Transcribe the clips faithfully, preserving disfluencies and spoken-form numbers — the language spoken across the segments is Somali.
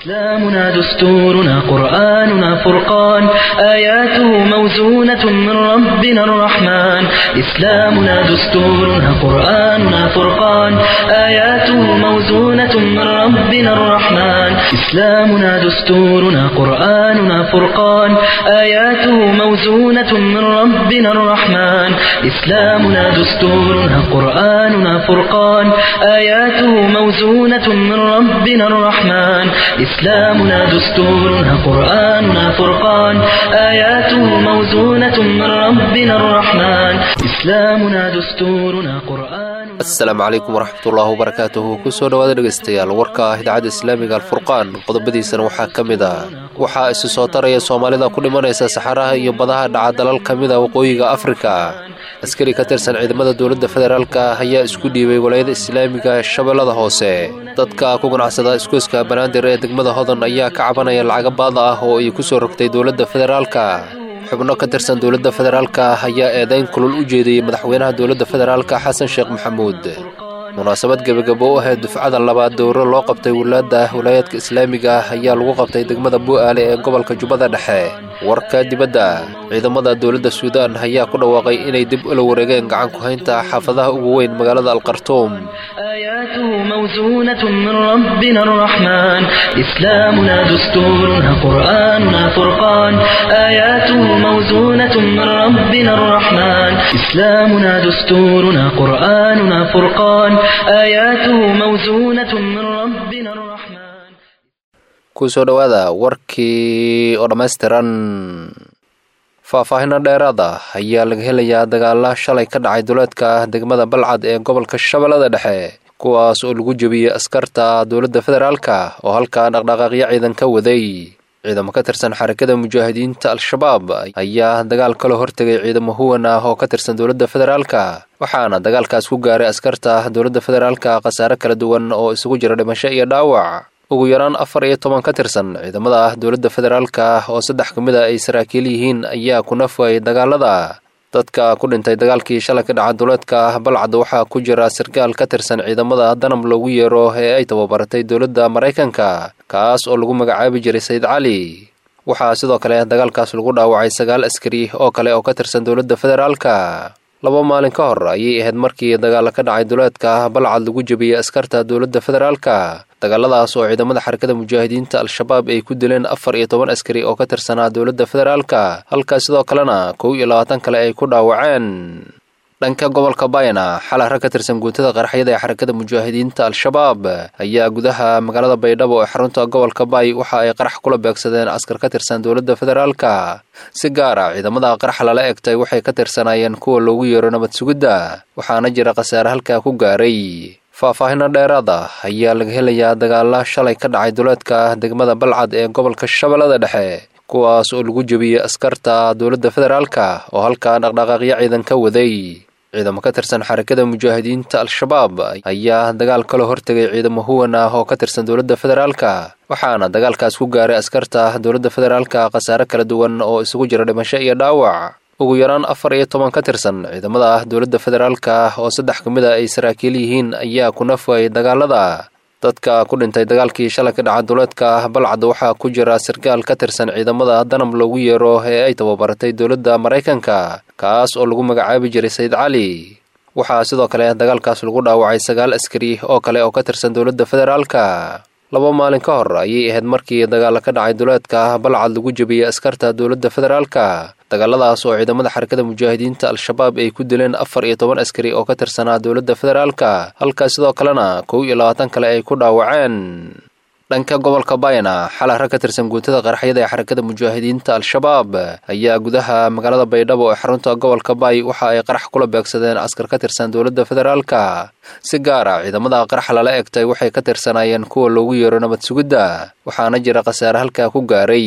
إسلامنا دستورنا قرآننا فرقان آياته موزونة من ربنا الرحمن إسلامنا دستورنا قرآننا فرقان آياته موزونة من ربنا الرحمن إسلامنا دستورنا قرآننا فرقان آياته موزونة من ربنا الرحمن إسلامنا دستورنا قرآننا فرقان آياته موزونة من ربنا الرحمن إسلامنا دستورنا قرآننا فرقان آياته موزونة من ربنا الرحمن إسلامنا دستورنا قرآن السلام عليكم ورحمة الله وبركاته kusoo dhawaada dhageystayaal warka idaacada islaamiga alfurqaan qodobadiisana waxaa kamid ah waxaa isu soo taraya Soomaalida ku dhimanaysa saxaraha iyo badaha dhaca dalal kamid ah waqooyiga Afrika askari ka tirsan ciidamada dawladda federaalka ayaa isku dhiibay walaayada islaamiga ee Shabeellada Hoose dadka ku ganacsada iskuuska Banaadir ee degmada Hodan ayaa ka cabanaya lacag baad ah oo ay ku soo rogtay dawladda federaalka xubno ka tirsan dawladda federaalka ayaa eedayn kulul u jeediyay madaxweynaha dawladda federaalka Xasan Sheekh Maxamuud munaasabad gabagabo ah ee dufcada labaad dowro loo qabtay wilaayada wilaayadka islaamiga ayaa lagu qabtay degmada Bu'aale ee gobolka Jubbada Dhexe warka dibadda ciidamada dawladda Suudaan ayaa ku dhawaaqay inay dib u wareegeen gacan ku haynta xaafadaha ugu weyn magaalada Al-Khartoum آياته موزونة من ربنا الرحمن إسلامنا دستورنا قرآننا فرقان آياته موزونة من ربنا الرحمن إسلامنا دستورنا قرآننا فرقان آياته موزونة من ربنا الرحمن kusoo dhawaada warkii oo dhameystiran faahfaahin dheeraad ah ayaa laga helayaa dagaalo shalay ka dhacay duleedka degmada Balcad ee gobolka Shabeellada Dhexe kuwaas oo lagu jabiyay askarta dawladda federaalka oo halka dhaqdhaqaaqyo ciidan ka waday ciidamo ka tirsan xarakada mujaahidiinta al-shabaab ayaa dagaal kala hortagay ciidamo huwan ah oo ka tirsan dawladda federaalka waxaana dagaalkaas ku gaaray askarta dawladda federaalka qasaare kala duwan oo isugu jira dhimasho iyo dhaawac ugu yaraan afar iyo toban ka tirsan ciidamada dawladda federaalka oo saddex kamid ah ay saraakiil yihiin ayaa ku nafay dagaalada dadka ku dhintay dagaalkii shalay ka dhacay duleedka Balcad waxaa ku jira sarkaal ka tirsan ciidamada danab loogu yeero ee ay tababartay dawladda Mareykanka kaas oo lagu magacaabi jiray Sayid Cali waxaa sidoo kale dagaalkaas lagu dhaawacay sagaal askari oo kale oo ka tirsan dawladda federaalka laba maalin ka hor ayay ahayd markii dagaal ka dhacay duleedka Balcad lagu jabiyay askarta dawladda federaalka dagaaladaas oo ciidamada xarakada mujaahidiinta al-shabaab ay ku dileen afar iyo toban askari oo ka tirsanaa dawladda federaalka halka sidoo kalena kow iyo labaatan kale ay ku dhaawaceen dhanka gobolka Bayna xal rag ka tirsan guutada qarxiyada ee xarakada mujaahidiinta al-shabaab ayaa gudaha magaalada Baydhabo ee xarunta gobolka Bay waxa ay qarax kula beegsadeen askar ka tirsan dawladda federaalka si gaar ah ciidamada qarax lala egtay waxay ka tirsanayeen kuwa loogu yeero nabad sugidda waxaana jira qasaare halka ku gaaray faahfaahin dheeraad ah ayaa laga helayaa dagaalo shalay ka dhacay duleedka degmada Balcad ee gobolka Shabeellada Dhexe kuwaas oo lagu jabiyay askarta dawladda federaalka oo halka dhaqdhaqaaqyo ciidan ka waday ciidamo ka tirsan xarakada mujaahidiinta al-shabaab ayaa dagaal kala hortagay ciidamo huwan ah oo ka tirsan dawladda federaalka waxaana dagaalkaas ku gaaray askarta dawladda federaalka qasaare kala duwan oo isugu jira dhimasho iyo dhaawac ugu yaraan afar iyo toban ka tirsan ciidamada dawladda federaalka oo saddex kamid ah ay saraakiil yihiin ayaa ku nafay dagaalada dadka ku dhintay dagaalkii shalay ka dhacay duleedka Balcad waxaa ku jira sarkaal ka tirsan ciidamada danab loogu yeero ee ay tababartay dawladda Mareykanka kaas oo lagu magacaabi jiray Sayid Cali waxaa sidoo kale dagaalkaas lagu dhaawacay sagaal askari oo kale oo ka tirsan dawladda federaalka laba maalin ka hor ayay ahayd markii dagaal ka dhacay duleedka Balcad lagu jabiyay askarta dawladda federaalka dagaaladaas oo ciidamada xarakada mujaahidiinta al-shabaab ay ku dileen afar iyo toban askari oo ka tirsanaa dawladda federaalka halka sidoo kalena kow iyo labaatan kale ay ku dhaawaceen dhanka gobolka Bayna xal rag ka tirsan guutada qarxiyada ee xarakada mujaahidiinta al-shabaab ayaa gudaha magaalada Baydhabo ee xarunta gobolka Bay waxa ay qarax kula beegsadeen askar ka tirsan dawladda federaalka si gaar ah ciidamada qarax lala egtay waxay ka tirsanayeen kuwa loogu yeero nabad sugidda waxaana jira qasaare halka ku gaaray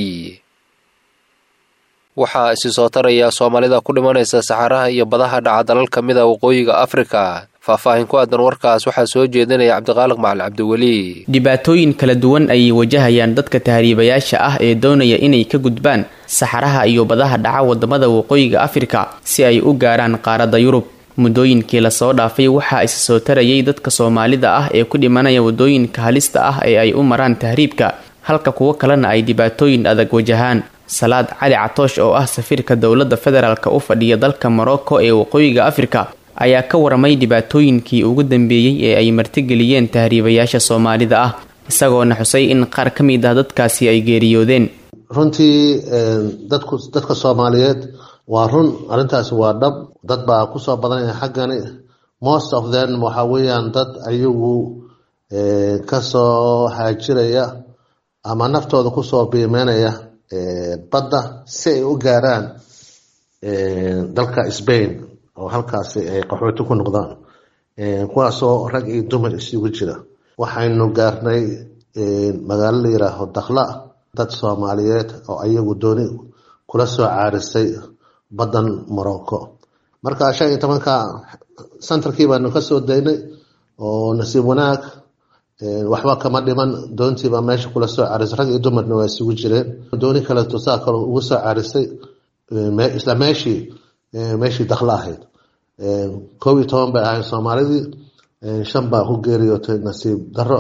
waxaa isu soo taraya Soomaalida ku dhimanaysa saxaraha iyo badaha dhaca dalal kamid ah waqooyiga Afrika faahfaahin ku aadan warkaas waxaa soo jeedinaya Cabdiqaaliq Macalin Cabdiwali dhibaatooyin kala duwan ay wajahayaan dadka tahriibayaasha ah ee doonaya inay ka gudbaan saxaraha iyo badaha dhaca wadamada waqooyiga Afrika si ay u gaaraan qaaradda Yurub muddooyinkii la soo dhaafay waxaa isa soo tarayay dadka Soomaalida ah ee ku dhimanaya wadooyinka halista ah ee ay u maraan tahriibka halka kuwo kalena ay dhibaatooyin adag wajahaan. Salaad Cali Catoosh oo ah safiirka dowladda federaalka u fadhiya dalka Morocco ee waqooyiga Afrika ayaa ka waramay dhibaatooyinkii ugu dambeeyay ee ay martigeliyeen tahriibayaasha Soomaalida ah, isagoona xusay in qaar ka mid ah dadkaasi ay geeriyoodeen. runtii dadku dadka Soomaaliyeed waa run arintaas waa dhab, dad baa ku soo badanaya xaggani. Most of them waxa weeyaan dad ayagu ka soo haajiraya ama naftooda ku soo biimeynaya badda si ay u gaaraan dalka Spain oo halkaasi ay qaxooti ku noqdaan, kuwaasoo rag iyo dumar isugu jira. waxaynu gaarnay magaalo la yiraahdo Dakhla, dad Soomaaliyeed oo ayagu dooni kula soo caarisay badan Morocco. marka shan iyo tobanka santarkii baanu ka soo daynay oo nasiib wanaag waxba kama dhiman, doontii baa meesha kula soo caarisay, rag iyo dumarna waa isugu jireen. dooni kale tusaa kale ugu soo caarisay isla meeshii meeshii Dakhla ahayd. koob iyo toban bay ahayd Soomaalidii, shan baa ku geeriyootay nasiib darro.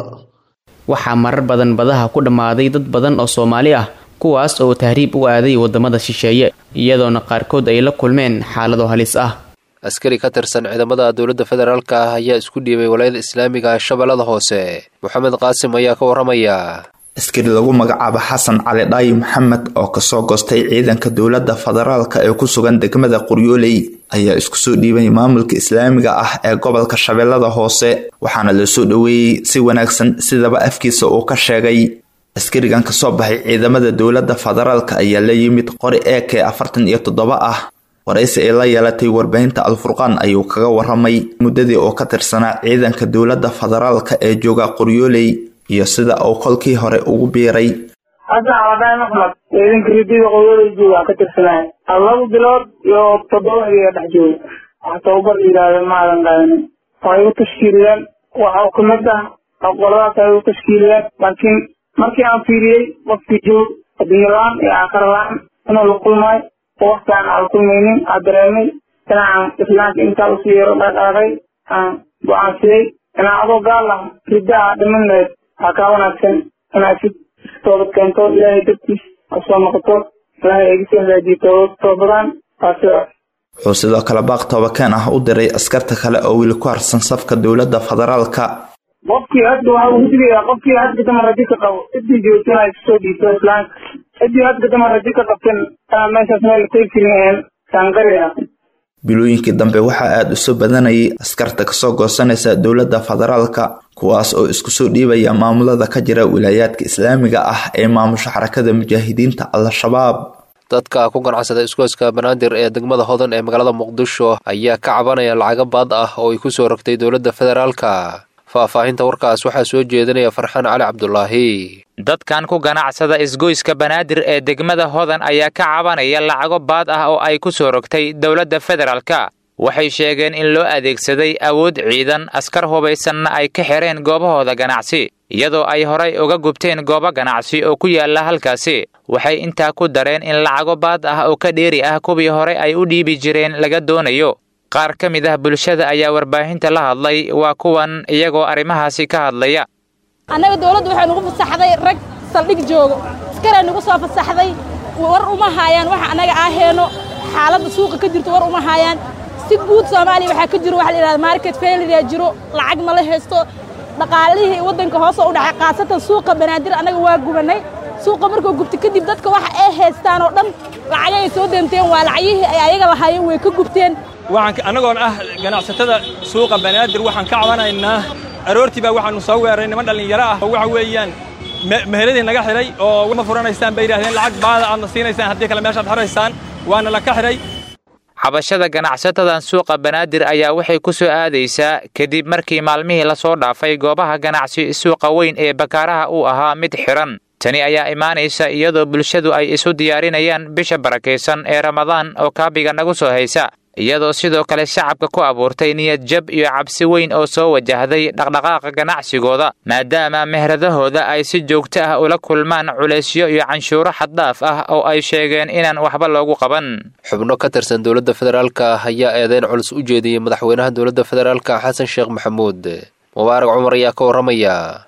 waxaa marar badan badaha ku dhammaaday dad badan oo Soomaali ah kuwaas oo tahriib u aaday wadamada shisheeye, iyadoona qaarkood ay la kulmeen xaalado halis ah. askari ka tirsan ciidamada dowladda federaalka ah ayaa isku dhiibay walaayada islaamiga Shabeellada Hoose. Maxamed Qaasim ayaa ka waramaya. askari lagu magacaabo Xasan Cali Dhaay Maxamed oo ka soo goostay ciidanka dowladda federaalka ee ku sugan degmada Qoryooley ayaa isku soo dhiibay maamulka islaamiga ah ee gobolka Shabeellada Hoose, waxaana la soo dhaweeyay si wanaagsan sidaba afkiisa uu ka sheegay. askarigan ka soo baxay ciidamada dowladda federaalka ayaa la yimid qori A K afartan iyo toddoba ah. waraysi ay la yeelatay warbaahinta Al-Furqaan ayuu kaga waramay muddadii oo ka tirsanaa ciidanka dowladda federaalka ee jooga Qoryooley iyo sida uu kolkii hore ugu biiray. Xasan Cali Maxmed ciidanka ridida Qoryooley jooga ka tirsanaa laba bilood iyo toddoba iyo dhex jooga. waxa tababar yiraahdo maadan qaadan way u tashkiiliyeen, waxa uu kamid ah aqoonta ay u tashkiiliyeen. laakiin markii aan fiiriyay waqti joog adilaan iyo aqralaan inuu la kulmay waqtan aan kulmaynin adreemay inaan islaamka inta u siiro dhaqaaqay aan go'aansiyay inaan adoo gaal ah ridaa dhimaneed haka wanaagsan inaan si toobad keento ilaahay dadkiis soo noqoto ilaahay eegisa hadaadiito toobadaan taasoo. wuxuu sidoo kale baaq toobakeen ah u diray askarta kale oo weli ku harsan safka dowladda federaalka. qofkii hadda waxa uu digayaa qofkii hadda damar rajo ka qabo cidii joogtana ay soo dhiibto islaamka, cidii hadda damar rajo ka qabtan meeshaas meel teefirin saangariya. bilooyinkii dambe waxaa aad u soo badanayay askarta kasoo goosanaysa dowladda federaalka, kuwaas oo isku soo dhiibaya maamulada ka jira wilaayaadka islaamiga ah ee maamusha xarakada mujaahidiinta Al-Shabaab. dadka ku ganacsada iskooska Banaadir ee degmada Hodan ee magaalada Muqdisho ayaa ka cabanaya lacag baad ah oo ay ku soo rogtay dowladda federaalka. faahfaahinta warkaas waxaa soo jeedinaya Farxaan Cali Cabdullaahi. dadkan ku ganacsada isgoyska Banaadir ee degmada Hodan ayaa ka cabanaya lacago baad ah oo ay ku soo rogtay dowladda federaalka. waxay sheegeen in loo adeegsaday awood ciidan, askar hubaysanna ay ka xireen goobahooda ganacsi, iyadoo ay horay uga gubteen goobo ganacsi oo ku yaala halkaasi. waxay intaa ku dareen in lacago baad ah oo ka dheeri ah kuwii hore ay u dhiibi jireen laga doonayo. qaar ka mid ah bulshada ayaa warbaahinta la hadlay, waa kuwan iyagoo arrimahaasi ka hadlaya. annaga dawladdu waxay nagu fasaxday rag saldhig joogo, askar ay nagu soo fasaxday, war uma haayaan waxa annaga aheeno xaaladda suuqa ka jirto, war uma haayaan. si guud Soomaaliya waxa ka jiro waxa la yiraahdo market failure jiro, lacag ma la haysto, dhaqaalihii wadanka hoos u dhacay, qaasatan suuqa Banaadir annaga waa gubanay. suuqa markuu gubtay kadib dadka waxa ay haystaan oo dhan lacag ay soo deemteen waa lacagihii ay ayaga lahaayeen way ka gubteen. waxaan anagoon ah ganacsatada suuqa Banaadir waxaan ka cabanaynaa aroortii baa waxaanu soo weeraray niman dhalinyaro ah oo waxa weeyaan meheladii naga xiray oo ma furanaysaan bay yiraahdeen lacag baada aad nasiinaysaan haddii kale meeshaad xiraysaan waana la ka xiray. xabashada ganacsatadan suuqa Banaadir ayaa waxay ku soo aadaysaa kadib markii maalmihii la soo dhaafay goobaha ganacsi suuqa weyn ee Bakaaraha uu ahaa mid xiran. tani ayaa imaanaysa iyadoo bulshadu ay isu diyaarinayaan bisha barakeysan ee Ramadaan oo kaabiga nagu soo haysa, iyadoo sidoo kale shacabka ku abuurtay niyad jab iyo cabsi weyn oo soo wajahday dhaqdhaqaaqa ganacsigooda, maadaama mehradahooda ay si joogto ah ula kulmaan culeysyo iyo canshuuro xad dhaaf ah oo ay sheegeen inaan waxba loogu qaban. xubno ka tirsan dowladda federaalka ayaa eedeyn culus u jeediyay madaxweynaha dowladda federaalka Xasan Sheekh Maxamuud. Mubaarak Cumar ayaa ka waramaya.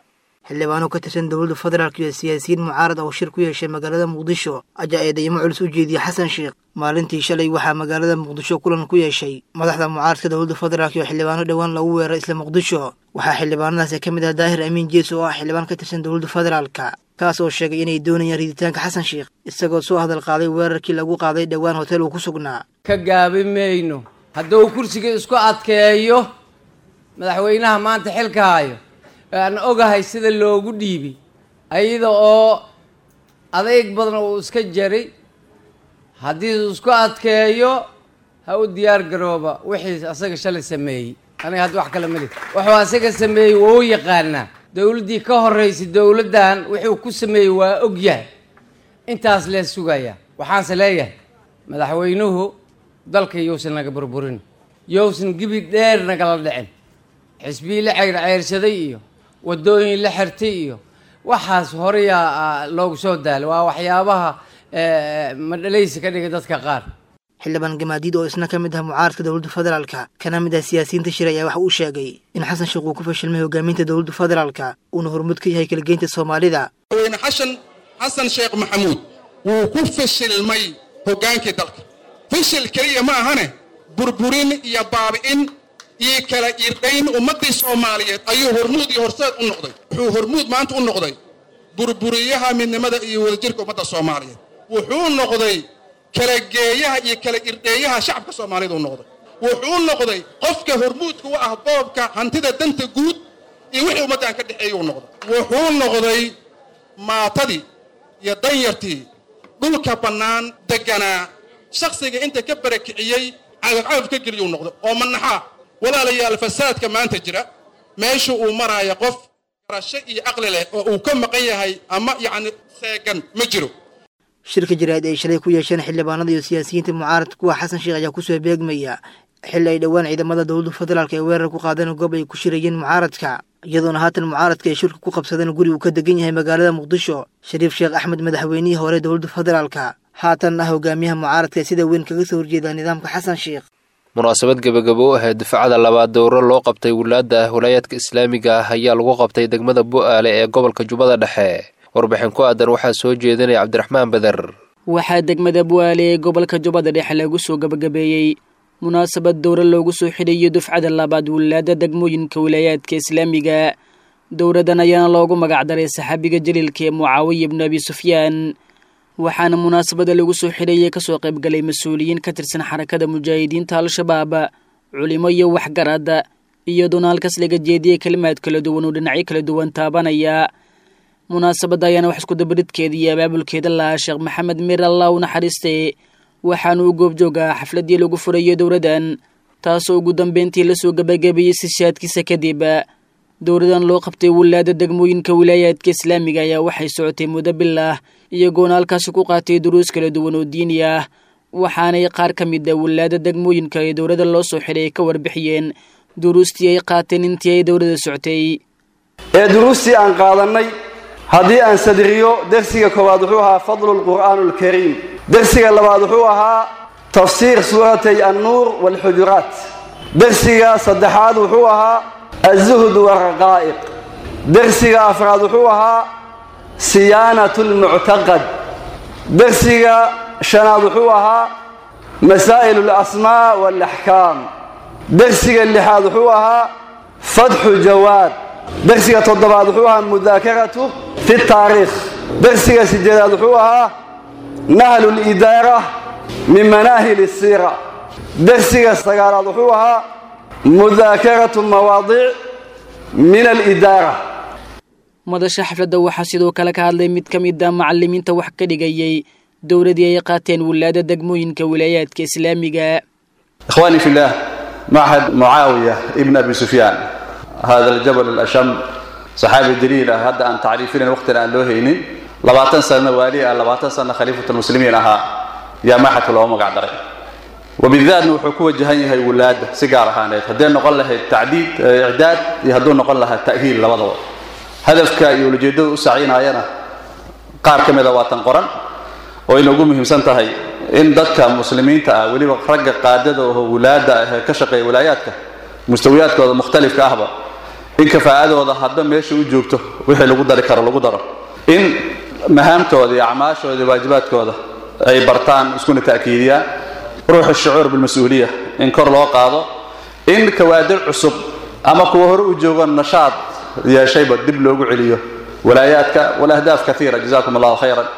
xildhibaano ka tirsan dowladda federaalk iyo siyaasiyiin mucaarad oo shir ku yeeshay magaalada muqdisho ayaa eedeymo culus u jeediyey xasan sheekh maalintii shalay waxaa magaalada muqdisho kulan ku yeeshay madaxda mucaaradka dowladda federaalk iyo xildhibaano dhowaan lagu weeraray isla muqdisho waxaa xildhibaanadaasi ka mid ah daahir amiin jees oo ah xildhibaan ka tirsan dowladda federaalka kaas oo sheegay inay doonayaan riditaanka xasan sheekh isagoo soo hadal qaaday weerarkii lagu qaaday dhowaan hotel uu ku sugnaa ka gaabi mayno hadduu kursiga isku adkeeyo madaxweynaha maanta xilka hayo aan ogahay sida loogu dhiibi ayada oo adayg badan uu iska jaray haddii uu isku adkeeyo ha u diyaar garooba wixii asaga shalay sameeyey aniga hadda wax kale mali wuxuu asaga sameeyey wuu yaqaanaa dowladdii ka horreysay dowladdan wuxuu ku sameeyey waa ogyahay intaas lee sugaya waxaanse leeyahay madaxweynuhu dalka yousan naga burburin yousan gibi dheer nagala dhicin xisbiyi la ceyrceyrsaday iyo waddooyin la xirtay iyo waxaas horeyaa loogu soo daalay waa waxyaabaha madhalaysi ka dhigay dadka qaar xildhibaan gamaadiid oo isna ka mid ah mucaaradka dowladda federaalka kana mid ah siyaasiyiinta shir ayaa waxa uu sheegay in xasan sheekh uu ku fashilmay hogaaminta dowladda federaalka uuna hormuud ka yahay kalageynta soomaalida madaxweyne xashan xasan sheekh maxamuud wuu ku fashilmay hogaankii dalka fashil keliya ma ahane burburin iyo baabi'in iyo kala irdhayn ummaddii soomaaliyeed ayuu hormuud iyo horseed u noqday wuxuu hormuud maanta u noqday burburiyaha midnimada iyo wadajirka ummadda soomaaliyeed wuxuu noqday kala geeyaha iyo kala irdheeyaha shacabka soomaalida u noqday wuxuu noqday qofka hormuudka u ah boobka hantida danta guud iyo wixii ummaddan ka dhexeeyuu noqday wuxuu noqday maatadii iyo danyartii dhulka bannaan deganaa shakhsiga inta ka barakiciyey cagafcagaf ka geliyuu noqday oo manaxaa walaalayaal fasaadka maanta jira meesha uu maraayo qof garasho iyo aqli leh oo uu ka maqan yahay ama yacni seegan ma jiro shirka jiraad ay shalay ku yeesheen xildhibaanada iyo siyaasiyiinta mucaaradka kuwa xasan sheekh ayaa kusoo beegmaya xilli ay dhowaan ciidamada dowladda federaalk ee weerar ku qaadeen goob ay ku shirayeen mucaaradka iyadoona haatan mucaaradka ay shirka ku qabsadeen guri uu ka degan yahay magaalada muqdisho shariif sheekh axmed madaxweynihii hore dowladda federaalka haatan ah hogaamiyaha mucaaradka ee sida weyn kaga soo horjeeda nidaamka xasan sheekh munaasabad gebagabo u ahayd difacada labaad dowro loo qabtay wilaadda wilaayaadka islaamiga ah ayaa lagu qabtay degmada bu'aale ee gobolka jubbada dhexe warbixin ku aadan waxaa soo jeedinaya cabdiraxmaan beder waxaa degmada bu'aale ee gobolka jubbada dhexe lagu soo gabagabeeyey munaasabad dowro loogu soo xidhayo dufcada labaad wilaadda degmooyinka wilaayaadka islaamiga dowradan ayaana loogu magacdaray saxaabiga jaliilka ee mucaawiya ibnu abi sufyaan waxaana munaasabada lagu soo xidhayay kasoo qaybgalay mas-uuliyiin ka tirsan xarakada mujaahidiinta al-shabaab culimo iyo waxgaradda iyadoona halkaas laga jeediyey kalimaad kala duwan oo dhinacyo kala duwan taabanaya munaasabadda ayaana wax iskudabaridkeeda iyo abaabulkeeda lahaa sheekh maxamed mir allah u naxariiste waxaana uu goobjoogaa xafladdii lagu furayo dowradan taasoo ugu dambeyntii lasoo gabagabeeyey sishaadkiisa kadib dowradan loo qabtay wilaada degmooyinka wilaayaadka islaamiga ayaa waxay socotay muddo bilah iyagoona halkaasi ku qaatay duruus kala duwan oo diini ah waxaanay qaar ka mid a wilaada degmooyinka ee dowladda loo soo xidhay ka warbixiyeen duruustii ay qaateen intii ay dowladda socotay ee duruustii aan qaadannay haddii aan sadriyo dersiga koowaad wuxuu ahaa fadlu lqur'aan alkariim dersiga labaad wuxuu ahaa tafsiir suuratay annuur waalxujuraat dersiga saddexaad wuxuu ahaa الزهد والرقائق درسيغا أفراد وحوها صيانة المعتقد درسيغا شناد وحوها مسائل الأسماء والأحكام درسيغا اللحاد وحوها فتح جواد درسيغا تضباد وحوها مذاكرة في التاريخ درسيغا سجلاد وحوها نهل الإدارة من مناهل السيرة درسيغا استقالاد وحوها مذاكرة مواضيع من الإدارة madasha xafladda waxaa sidoo kale ka hadlay mid ka mid ah macallimiinta wax ka dhigayay dowladii ay qaateen wilaada degmooyinka wilaayaadka islaamiga إخواني في الله معهد معاوية ابن أبي سفيان هذا الجبل الأشم صحابي دليل هذا أن تعريفين وقتنا أن لوهيني لبعتن سنة والي لبعتن سنة خليفة المسلمين أها يا معهد العلماء قاعد رأي وبالذات وحكومة جهنية هي ولاد سيجارة هانيت هدين نقول لها التعديد إعداد يهدون نقول لها التأهيل لوضع هدف كيولوجيدو سعينا عينا قار كم ذوات قرن وإنه قومهم سنتهي إن ضدك مسلمين تأولي وخرج قادة وولاد كشقي ولاياتك مستويات مختلف كهبة in kafaa'adooda hadba meesha u joogto wixii lagu dari karo lagu daro in mahaamtooda iyo acmaashooda iyo waajibaadkooda ay bartaan iskuna ta'kiidiyaan ruuxa shucuur bilmas-uuliya in kor loo qaado in kawaadir cusub ama kuwa hore u joogan nashaad yeeshayba dib loogu celiyo walaayaadka walahdaaf kaiira jazaakum allahu khayran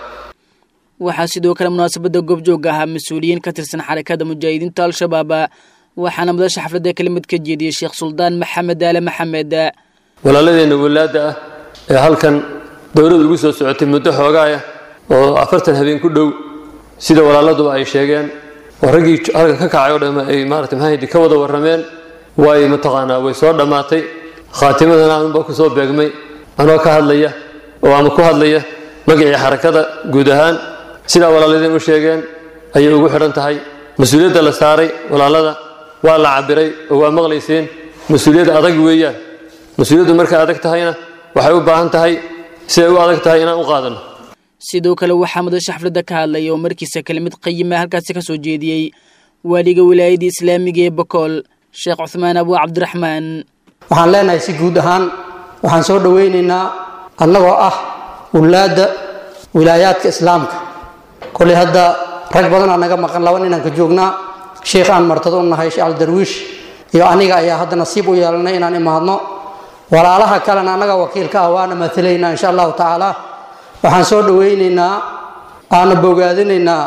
waxaa sidoo kale munaasabada goobjooga ahaa mas-uuliyiin ka tirsan xarakada mujaahidiinta al-shabaab waxaana madasha xafladda kelimad ka jeediyey sheekh suldaan maxamed aale maxamed walaaladeena walaada ah ee halkan dowladda ugu soo socotay muddo xoogaaya oo afartan habeen ku dhow sida walaaladuba ay sheegeen oo raggii halkan ka kacay oo dhamma ay maaragtay maxay ka wada warrameen way mataqaanaa way soo dhammaatay khaatimadana aanba ku soo beegmay anoo ka hadlaya oo ama ku hadlaya magacii xarakada guud ahaan sidaa walaaladeen u sheegeen ayay ugu xidhan tahay mas-uuliyadda la saaray walaalada waa la cabiray oo waa maqlayseen mas-uuliyad adag weeyaan mas-uuliyaddu markay adag tahayna waxay u baahan tahay siday u adag tahay inaan u qaadano sidoo kale waxaa madasha xafladda ka hadlaya oo markiisa kelimad qayima halkaasi ka soo jeediyey waaliga wilaayadda islaamiga ee bokool sheekh cuthmaan abu cabdiraxmaan waxaan leenahay si guud ahaan waxaan soo dhowaynaynaa annagoo ah wulaadda wilaayaadka islaamka koley hadda rag badan aa naga maqan laba ninaan ka joognaa sheekh aan martado u nahay sheekh aldarwiish iyo aniga ayaa hadda nasiib u yeelanay inaan imaadno walaalaha kalena annaga wakiilka ah waana matalaynaa insha allahu tacaala waxaan soo dhowaynaynaa aana bogaadinaynaa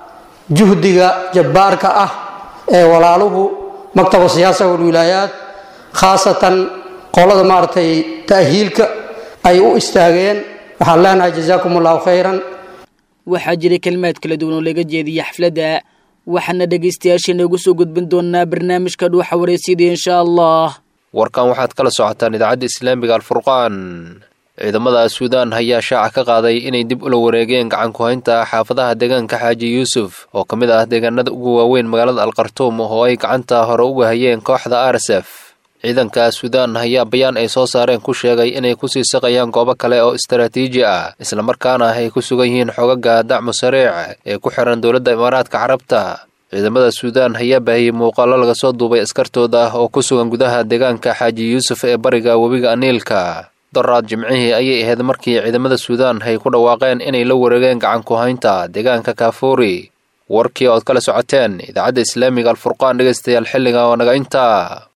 juhdiga jabbaarka ah ee walaaluhu maktabu siyaasa walwilaayaat khaasatan qolada maaragtay ta'hiilka ay u istaageen waxaan leenahay jazaakum allahu khayran waxaa jiray kalimaad kala duwan oo laga jeediyey xafladda waxaana dhegaystayaasheena ugu soo gudbin doonaa barnaamijka dhuuxa waraysyada insha allah warkan waxaad kala socotaan idaacadda islaamiga alfurqaan ciidamada suudaan ayaa shaaca ka qaaday inay dib ula wareegeen gacan ku haynta xaafadaha deegaanka xaaji yuusuf oo ka mid ah deegaanada ugu waaweyn magaalada alkartuum oo ay gacanta hore uga hayeen kooxda r s f ciidanka suudaan ayaa bayaan ay soo saareen ku sheegay inay kusii saqayaan goobo kale oo istaraatiiji ah islamarkaana ay ku sugan yihiin xogaga dacmu sariic ee ku xiran dowladda imaaraadka carabta ciidamada suudaan ayaa baahiyey muuqaalo laga soo duubay askartooda oo ku sugan gudaha deegaanka xaaji yuusuf ee bariga webiga aniilka daraad jimcihii ayay ahayd markii ciidamada suudaan ay ku dhawaaqeen inay la wareegeen gacan ku haynta deegaanka kaafuuri warkii ood kala socoteen idaacadda islaamiga alfurqaan dhegaystayaal xilliga oo naga intaa